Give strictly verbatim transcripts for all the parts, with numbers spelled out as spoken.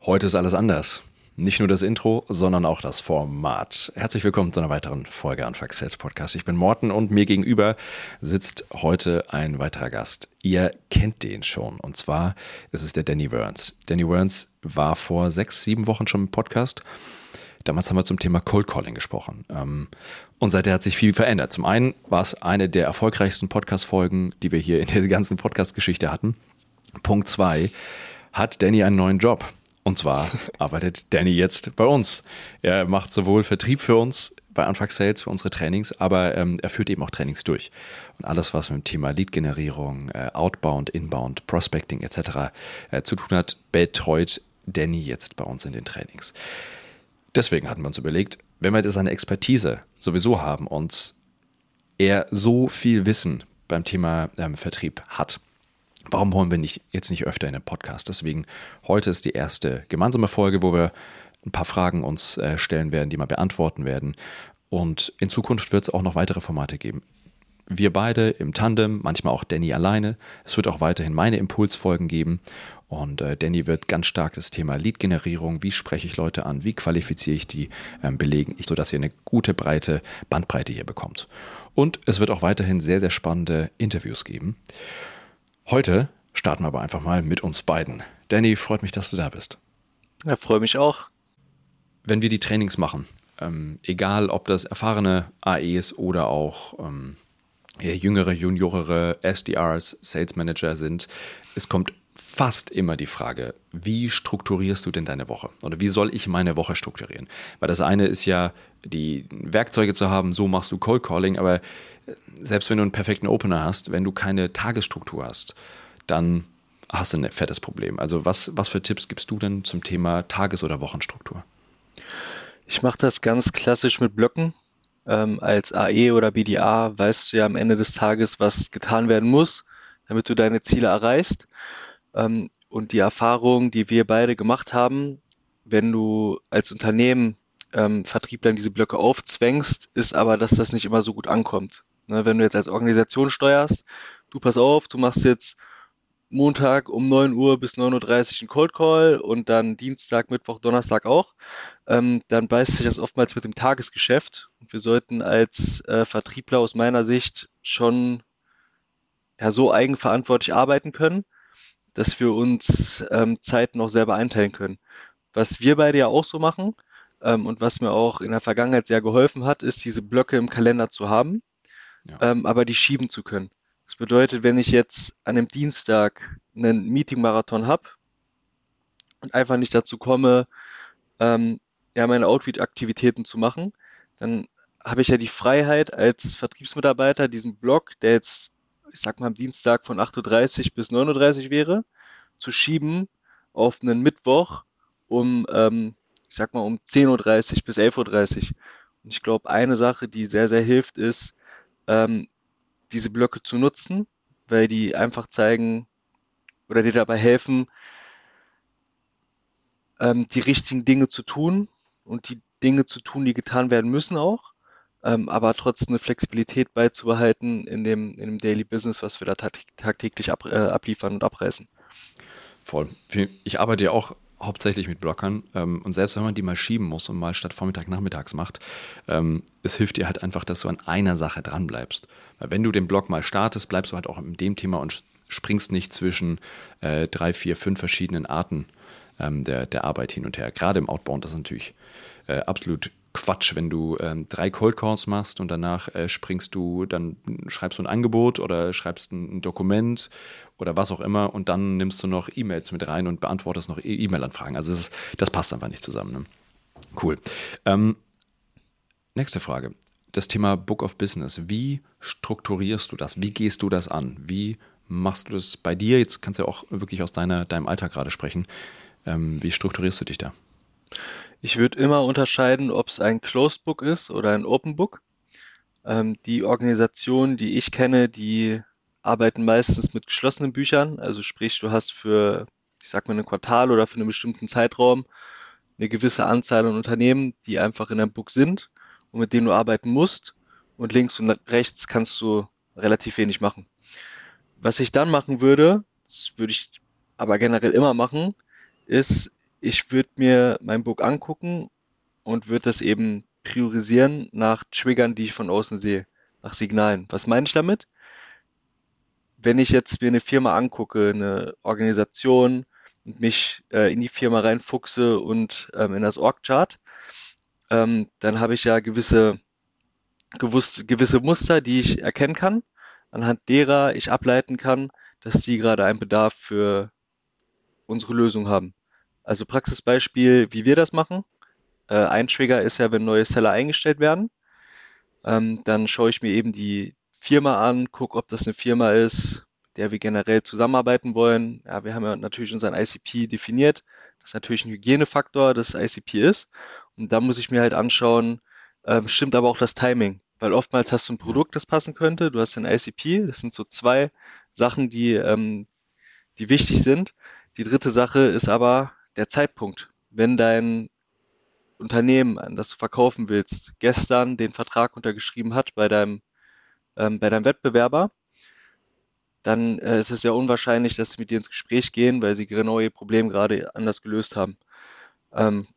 Heute ist alles anders. Nicht nur das Intro, sondern auch das Format. Herzlich willkommen zu einer weiteren Folge Anfuck Sales Podcast. Ich bin Morten und mir gegenüber sitzt heute ein weiterer Gast. Ihr kennt den schon und zwar ist es der Danny Wernz. Danny Wernz war vor sechs, sieben Wochen schon im Podcast. Damals haben wir zum Thema Cold Calling gesprochen. Und seither hat sich viel verändert. Zum einen war es eine der erfolgreichsten Podcast-Folgen, die wir hier in der ganzen Podcast-Geschichte hatten. Punkt zwei, hat Danny einen neuen Job. Und zwar arbeitet Danny jetzt bei uns. Er macht sowohl Vertrieb für uns bei Anfuck Sales, für unsere Trainings, aber ähm, er führt eben auch Trainings durch. Und alles, was mit dem Thema Lead-Generierung, äh, Outbound, Inbound, Prospecting et cetera äh, zu tun hat, betreut Danny jetzt bei uns in den Trainings. Deswegen hatten wir uns überlegt, wenn wir seine Expertise sowieso haben und er so viel Wissen beim Thema ähm, Vertrieb hat, warum wollen wir nicht jetzt nicht öfter in den Podcast? Deswegen heute ist die erste gemeinsame Folge, wo wir ein paar Fragen uns äh, stellen werden, die wir beantworten werden. Und in Zukunft wird es auch noch weitere Formate geben. Wir beide im Tandem, manchmal auch Danny alleine. Es wird auch weiterhin meine Impulsfolgen geben. Und äh, Danny wird ganz stark das Thema Lead-Generierung, wie spreche ich Leute an, wie qualifiziere ich die, ähm, belegen, sodass ihr eine gute, breite Bandbreite hier bekommt. Und es wird auch weiterhin sehr, sehr spannende Interviews geben. Heute starten wir aber einfach mal mit uns beiden. Danny, freut mich, dass du da bist. Ja, freue mich auch. Wenn wir die Trainings machen, ähm, egal ob das erfahrene A Es oder auch ähm, jüngere, juniorere S D Rs, Sales Manager sind, es kommt fast immer die Frage, wie strukturierst du denn deine Woche? Oder wie soll ich meine Woche strukturieren? Weil das eine ist ja, die Werkzeuge zu haben, so machst du Cold Calling, aber selbst wenn du einen perfekten Opener hast, wenn du keine Tagesstruktur hast, dann hast du ein fettes Problem. Also was, was für Tipps gibst du denn zum Thema Tages- oder Wochenstruktur? Ich mache das ganz klassisch mit Blöcken. Ähm, als A E oder B D A weißt du ja am Ende des Tages, was getan werden muss, damit du deine Ziele erreichst. Ähm, und die Erfahrung, die wir beide gemacht haben, wenn du als Unternehmen ähm, Vertrieblern diese Blöcke aufzwängst, ist aber, dass das nicht immer so gut ankommt. Ne, wenn du jetzt als Organisation steuerst, du pass auf, du machst jetzt Montag um neun Uhr bis neun Uhr dreißig einen Cold Call und dann Dienstag, Mittwoch, Donnerstag auch, ähm, dann beißt sich das oftmals mit dem Tagesgeschäft. Und wir sollten als äh, Vertriebler aus meiner Sicht schon ja, so eigenverantwortlich arbeiten können, dass wir uns ähm, Zeiten auch selber einteilen können. Was wir beide ja auch so machen ähm, und was mir auch in der Vergangenheit sehr geholfen hat, ist, diese Blöcke im Kalender zu haben, Ja. ähm, aber die schieben zu können. Das bedeutet, wenn ich jetzt an einem Dienstag einen Meeting-Marathon habe und einfach nicht dazu komme, ähm, ja, meine Outreach-Aktivitäten zu machen, dann habe ich ja die Freiheit als Vertriebsmitarbeiter, diesen Block, der jetzt, ich sag mal, am Dienstag von acht Uhr dreißig bis neun Uhr dreißig wäre, zu schieben auf einen Mittwoch um, ähm, ich sag mal, um zehn Uhr dreißig bis elf Uhr dreißig. Und ich glaube, eine Sache, die sehr, sehr hilft, ist, ähm, diese Blöcke zu nutzen, weil die einfach zeigen oder dir dabei helfen, ähm, die richtigen Dinge zu tun und die Dinge zu tun, die getan werden müssen auch, ähm, aber trotzdem eine Flexibilität beizubehalten in dem, in dem Daily Business, was wir da tag tagtäglich ab, äh, abliefern und abreißen. Voll. Ich arbeite ja auch hauptsächlich mit Blockern ähm, und selbst wenn man die mal schieben muss und mal statt Vormittag nachmittags macht, ähm, es hilft dir halt einfach, dass du an einer Sache dran bleibst. Weil wenn du den Block mal startest, bleibst du halt auch in dem Thema und springst nicht zwischen äh, drei, vier, fünf verschiedenen Arten ähm, der, der Arbeit hin und her. Gerade im Outbound, das ist natürlich äh, absolut Quatsch, wenn du ähm, drei Cold Calls machst und danach äh, springst du, dann schreibst du ein Angebot oder schreibst ein, ein Dokument oder was auch immer und dann nimmst du noch E-Mails mit rein und beantwortest noch E- E-Mail-Anfragen. Also das, ist, das passt einfach nicht zusammen. Ne? Cool. Ähm, nächste Frage. Das Thema Book of Business. Wie strukturierst du das? Wie gehst du das an? Wie machst du das bei dir? Jetzt kannst du ja auch wirklich aus deiner, deinem Alltag gerade sprechen. Ähm, wie strukturierst du dich da? Ich würde immer unterscheiden, ob es ein Closed Book ist oder ein Open Book. Ähm, die Organisationen, die ich kenne, die arbeiten meistens mit geschlossenen Büchern. Also sprich, du hast für, ich sag mal, ein Quartal oder für einen bestimmten Zeitraum eine gewisse Anzahl an Unternehmen, die einfach in einem Book sind und mit denen du arbeiten musst. Und links und rechts kannst du relativ wenig machen. Was ich dann machen würde, das würde ich aber generell immer machen, ist, ich würde mir mein Book angucken und würde das eben priorisieren nach Triggern, die ich von außen sehe, nach Signalen. Was meine ich damit? Wenn ich jetzt mir eine Firma angucke, eine Organisation und mich äh, in die Firma reinfuchse und ähm, in das Org-Chart, ähm, dann habe ich ja gewisse, gewusst, gewisse Muster, die ich erkennen kann, anhand derer ich ableiten kann, dass sie gerade einen Bedarf für unsere Lösung haben. Also Praxisbeispiel, wie wir das machen. Äh, ein Trigger ist ja, wenn neue Seller eingestellt werden. Ähm, dann schaue ich mir eben die Firma an, gucke, ob das eine Firma ist, mit der wir generell zusammenarbeiten wollen. Ja, wir haben ja natürlich unseren I C P definiert. Das ist natürlich ein Hygienefaktor, das I C P ist. Und da muss ich mir halt anschauen, ähm, stimmt aber auch das Timing. Weil oftmals hast du ein Ja. Produkt, das passen könnte. Du hast den I C P. Das sind so zwei Sachen, die, ähm, die wichtig sind. Die dritte Sache ist aber der Zeitpunkt. Wenn dein Unternehmen, an das du verkaufen willst, gestern den Vertrag untergeschrieben hat bei deinem, ähm, bei deinem Wettbewerber, dann äh, ist es sehr unwahrscheinlich, dass sie mit dir ins Gespräch gehen, weil sie genau ihr Problem gerade anders gelöst haben. Ähm,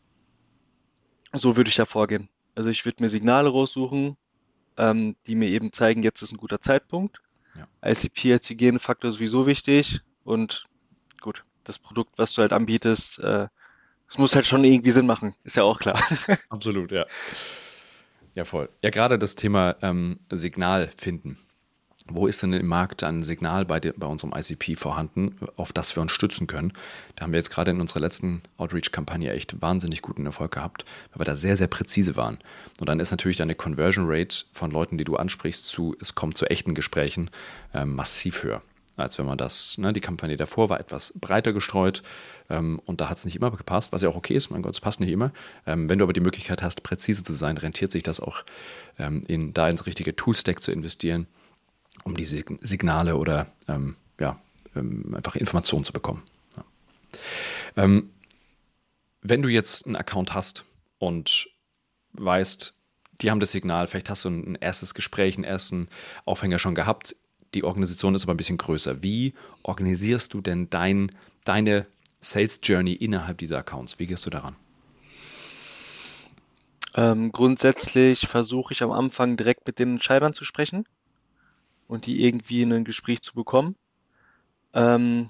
so würde ich da vorgehen. Also ich würde mir Signale raussuchen, ähm, die mir eben zeigen, jetzt ist ein guter Zeitpunkt. Ja. I C P als Hygienefaktor ist sowieso wichtig und gut, das Produkt, was du halt anbietest, äh, es muss halt schon irgendwie Sinn machen, ist ja auch klar. Absolut, ja. Ja, voll. Ja, gerade das Thema ähm, Signal finden. Wo ist denn im Markt ein Signal bei, der, bei unserem I C P vorhanden, auf das wir uns stützen können? Da haben wir jetzt gerade in unserer letzten Outreach-Kampagne echt wahnsinnig guten Erfolg gehabt, weil wir da sehr, sehr präzise waren. Und dann ist natürlich deine Conversion Rate von Leuten, die du ansprichst, zu, es kommt zu echten Gesprächen, äh, massiv höher. Als wenn man das, ne, die Kampagne davor war etwas breiter gestreut ähm, und da hat es nicht immer gepasst, was ja auch okay ist, mein Gott, es passt nicht immer. Ähm, wenn du aber die Möglichkeit hast, präzise zu sein, rentiert sich das auch, ähm, in, da ins richtige Toolstack zu investieren, um die Signale oder ähm, ja, ähm, einfach Informationen zu bekommen. Ja. Ähm, wenn du jetzt einen Account hast und weißt, die haben das Signal, vielleicht hast du ein erstes Gespräch, einen ersten Aufhänger schon gehabt, die Organisation ist aber ein bisschen größer. Wie organisierst du denn dein, deine Sales Journey innerhalb dieser Accounts? Wie gehst du daran? Ähm, grundsätzlich versuche ich am Anfang direkt mit den Entscheidern zu sprechen und die irgendwie in ein Gespräch zu bekommen. Ähm,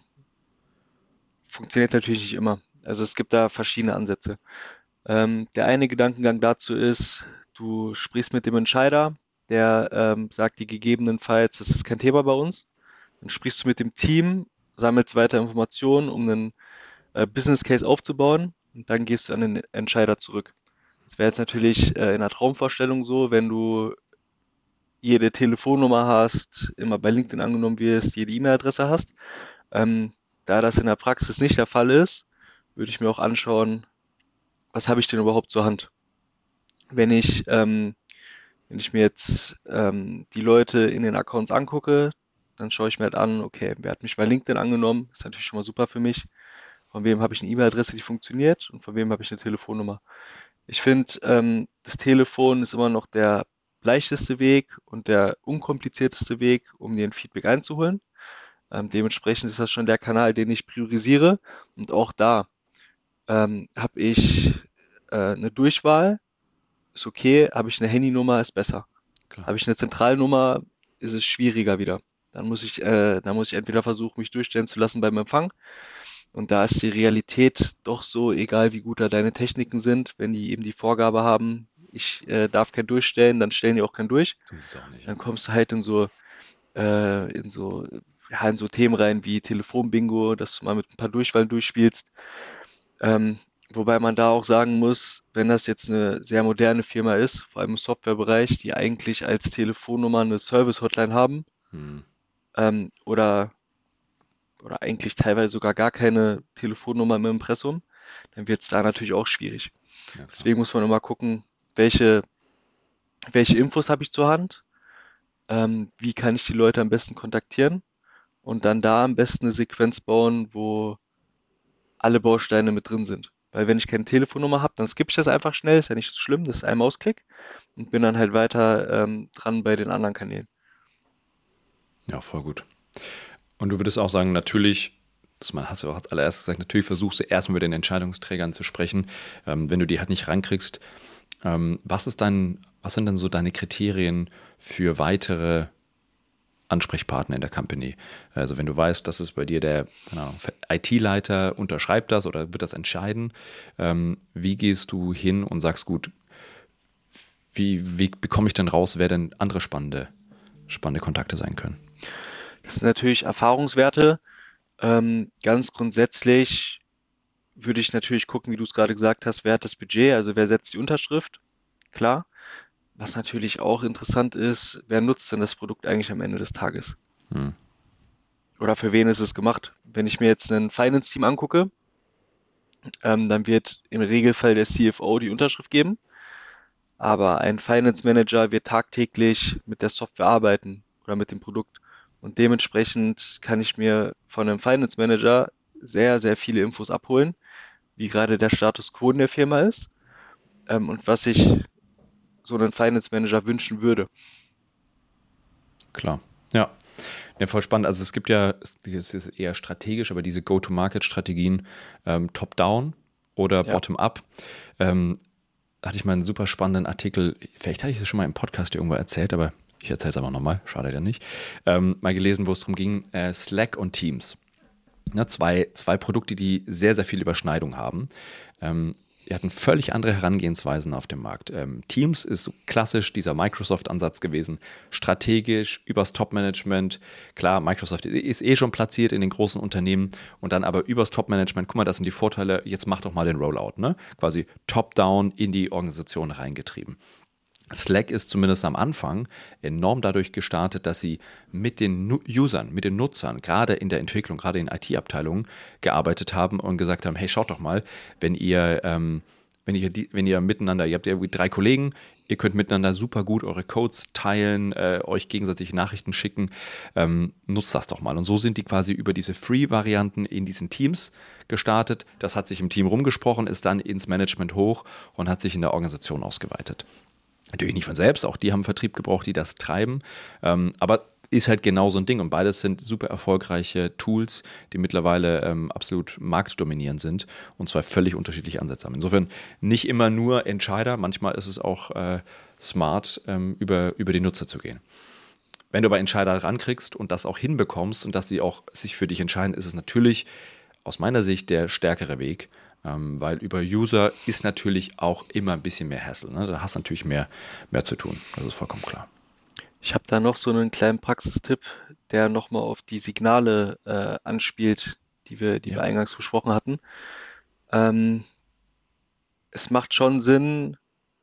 funktioniert natürlich nicht immer. Also es gibt da verschiedene Ansätze. Ähm, der eine Gedankengang dazu ist, du sprichst mit dem Entscheider, der ähm, sagt dir gegebenenfalls, das ist kein Thema bei uns. Dann sprichst du mit dem Team, sammelst weiter Informationen, um einen äh, Business Case aufzubauen und dann gehst du an den Entscheider zurück. Das wäre jetzt natürlich äh, in der Traumvorstellung so, wenn du jede Telefonnummer hast, immer bei LinkedIn angenommen wirst, jede E-Mail-Adresse hast. Ähm, da das in der Praxis nicht der Fall ist, würde ich mir auch anschauen, was habe ich denn überhaupt zur Hand? Wenn ich, ähm, wenn ich mir jetzt ähm, die Leute in den Accounts angucke, dann schaue ich mir halt an, okay, wer hat mich bei LinkedIn angenommen? Ist natürlich schon mal super für mich. Von wem habe ich eine E-Mail-Adresse, die funktioniert und von wem habe ich eine Telefonnummer? Ich finde, ähm, das Telefon ist immer noch der leichteste Weg und der unkomplizierteste Weg, um dir ein Feedback einzuholen. Ähm, dementsprechend ist das schon der Kanal, den ich priorisiere. Und auch da ähm, habe ich äh, eine Durchwahl, ist okay, habe ich eine Handynummer, ist besser. Klar. Habe ich eine Zentralnummer, ist es schwieriger wieder. Dann muss ich, äh, dann muss ich entweder versuchen, mich durchstellen zu lassen beim Empfang. Und da ist die Realität doch so, egal wie gut da deine Techniken sind, wenn die eben die Vorgabe haben, ich äh, darf kein durchstellen, dann stellen die auch kein durch. Du bist es auch nicht. Dann kommst du halt in so, äh, in so, ja, in so Themen rein wie Telefonbingo, dass du mal mit ein paar Durchwahlen durchspielst. Ähm, wobei man da auch sagen muss, wenn das jetzt eine sehr moderne Firma ist, vor allem im Softwarebereich, die eigentlich als Telefonnummer eine Service-Hotline haben, Hm. ähm, oder, oder eigentlich teilweise sogar gar keine Telefonnummer im Impressum, dann wird es da natürlich auch schwierig. Ja, klar. Deswegen muss man immer gucken, welche, welche Infos habe ich zur Hand, ähm, wie kann ich die Leute am besten kontaktieren und dann da am besten eine Sequenz bauen, wo alle Bausteine mit drin sind. Weil wenn ich keine Telefonnummer habe, dann skippe ich das einfach schnell, ist ja nicht so schlimm, das ist ein Mausklick und bin dann halt weiter ähm, dran bei den anderen Kanälen. Ja, voll gut. Und du würdest auch sagen, natürlich dass man, hast du auch als allererstes gesagt, natürlich versuchst du erstmal mit den Entscheidungsträgern zu sprechen, ähm, wenn du die halt nicht rankriegst. Ähm, was ist dein, was sind denn so deine Kriterien für weitere Ansprechpartner in der Company? Also wenn du weißt, dass es bei dir der, keine Ahnung, I T-Leiter unterschreibt das oder wird das entscheiden, ähm, wie gehst du hin und sagst, gut, wie, wie bekomme ich denn raus, wer denn andere spannende, spannende Kontakte sein können? Das sind natürlich Erfahrungswerte. Ähm, ganz grundsätzlich würde ich natürlich gucken, wie du es gerade gesagt hast, wer hat das Budget, also wer setzt die Unterschrift, klar. Was natürlich auch interessant ist, wer nutzt denn das Produkt eigentlich am Ende des Tages? Hm. Oder für wen ist es gemacht? Wenn ich mir jetzt ein Finance-Team angucke, ähm, dann wird im Regelfall der C F O die Unterschrift geben, aber ein Finance Manager wird tagtäglich mit der Software arbeiten oder mit dem Produkt. Und dementsprechend kann ich mir von einem Finance Manager sehr, sehr viele Infos abholen, wie gerade der Status quo in der Firma ist, ähm, und was sich so einen Finance Manager wünschen würde. Klar, ja. Ja, voll spannend. Also es gibt ja, es ist eher strategisch, aber diese Go-to-Market-Strategien ähm, top-down oder Ja, bottom-up, ähm, hatte ich mal einen super spannenden Artikel, vielleicht hatte ich das schon mal im Podcast irgendwo erzählt, aber ich erzähle es aber nochmal, schadet ja nicht, ähm, mal gelesen, wo es darum ging, äh, Slack und Teams. Ja, zwei, zwei Produkte, die sehr, sehr viel Überschneidung haben. Ähm, wir hatten völlig andere Herangehensweisen auf dem Markt. Ähm, Teams ist so klassisch dieser Microsoft-Ansatz gewesen, strategisch, übers Top-Management. Klar, Microsoft ist eh schon platziert in den großen Unternehmen und dann aber übers Top-Management, guck mal, das sind die Vorteile, jetzt mach doch mal den Rollout, ne? Quasi top-down in die Organisation reingetrieben. Slack ist zumindest am Anfang enorm dadurch gestartet, dass sie mit den Nu- Usern, mit den Nutzern, gerade in der Entwicklung, gerade in I T-Abteilungen gearbeitet haben und gesagt haben, hey, schaut doch mal, wenn ihr, ähm, wenn ihr, die, wenn ihr miteinander, ihr habt ja irgendwie drei Kollegen, ihr könnt miteinander super gut eure Codes teilen, äh, euch gegenseitig Nachrichten schicken, ähm, nutzt das doch mal. Und so sind die quasi über diese Free-Varianten in diesen Teams gestartet. Das hat sich im Team rumgesprochen, ist dann ins Management hoch und hat sich in der Organisation ausgeweitet. Natürlich nicht von selbst, auch die haben Vertrieb gebraucht, die das treiben. Ähm, aber ist halt genau so ein Ding. Und beides sind super erfolgreiche Tools, die mittlerweile ähm, absolut marktdominierend sind und zwei völlig unterschiedliche Ansätze haben. Insofern nicht immer nur Entscheider, manchmal ist es auch äh, smart, ähm, über, über die Nutzer zu gehen. Wenn du aber Entscheider rankriegst und das auch hinbekommst und dass die auch sich für dich entscheiden, ist es natürlich aus meiner Sicht der stärkere Weg, ähm, weil über User ist natürlich auch immer ein bisschen mehr Hassle. Ne? Da hast du natürlich mehr, mehr zu tun. Das ist vollkommen klar. ich habe da noch so einen kleinen Praxistipp, der nochmal auf die Signale äh, anspielt, die wir, die wir Ja. eingangs besprochen hatten. Ähm, Es macht schon Sinn,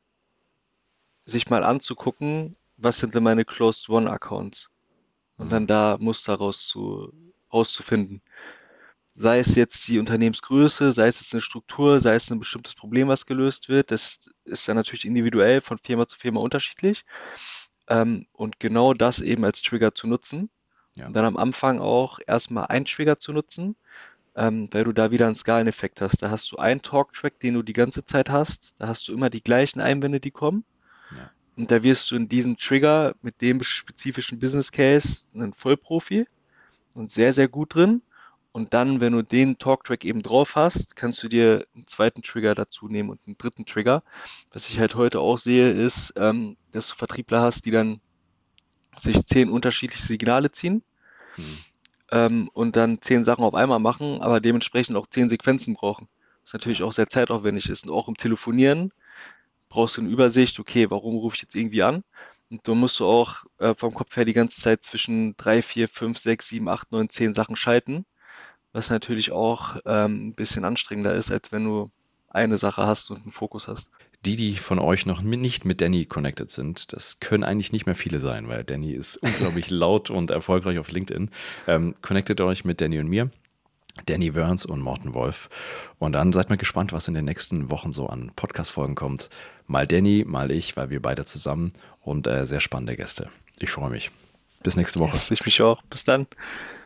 sich mal anzugucken, was sind denn meine Closed One Accounts und dann Mhm. da Muster rauszu, rauszufinden. Sei es jetzt die Unternehmensgröße, sei es jetzt eine Struktur, sei es ein bestimmtes Problem, was gelöst wird. Das ist dann natürlich individuell von Firma zu Firma unterschiedlich. Ähm, und genau das eben als Trigger zu nutzen. Ja. Und dann am Anfang auch erstmal einen Trigger zu nutzen, ähm, weil du da wieder einen Skaleneffekt hast. Da hast du einen Talk-Track, den du die ganze Zeit hast. Da hast du immer die gleichen Einwände, die kommen. Ja. Und da wirst du in diesem Trigger mit dem spezifischen Business Case ein Vollprofi und sehr, sehr gut drin. Und dann, wenn du den Talktrack eben drauf hast, kannst du dir einen zweiten Trigger dazu nehmen und einen dritten Trigger. Was ich halt heute auch sehe, ist, ähm, dass du Vertriebler hast, die dann sich zehn unterschiedliche Signale ziehen, Mhm. ähm, und dann zehn Sachen auf einmal machen, aber dementsprechend auch zehn Sequenzen brauchen. Was natürlich Ja. auch sehr zeitaufwendig ist. Und auch im Telefonieren brauchst du eine Übersicht, okay, warum rufe ich jetzt irgendwie an? Und dann musst du auch äh, vom Kopf her die ganze Zeit zwischen drei, vier, fünf, sechs, sieben, acht, neun, zehn Sachen schalten, was natürlich auch ähm, ein bisschen anstrengender ist, als wenn du eine Sache hast und einen Fokus hast. Die, die von euch noch mit, nicht mit Danny connected sind, das können eigentlich nicht mehr viele sein, weil Danny ist unglaublich laut und erfolgreich auf LinkedIn. Ähm, connectet euch mit Danny und mir. Danny Wörns und Morten Wolf. Und dann seid mal gespannt, was in den nächsten Wochen so an Podcast-Folgen kommt. Mal Danny, mal ich, weil wir beide zusammen und äh, sehr spannende Gäste. Ich freue mich. Bis nächste Woche. Yes, ich mich auch. Bis dann.